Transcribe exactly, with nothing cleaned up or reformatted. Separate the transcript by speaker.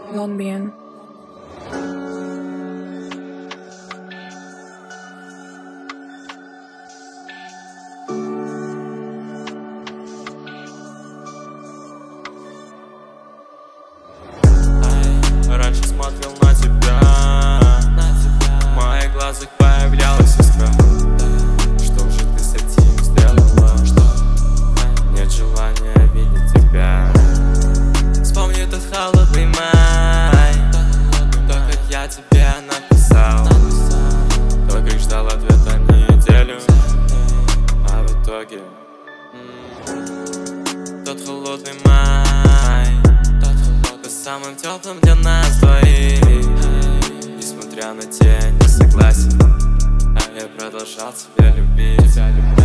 Speaker 1: Longbian.
Speaker 2: Раньше смотрел на тебя, в моих глазах появлялась искра. Что же ты с этим сделала? Нет желания видеть тебя. Вспомни тот холодный май, то, как я тебе написал, то, как ждал ответа неделю, а в итоге тот холодный май был самым теплым для нас двоих. Несмотря на те несогласия, я продолжал тебя любить.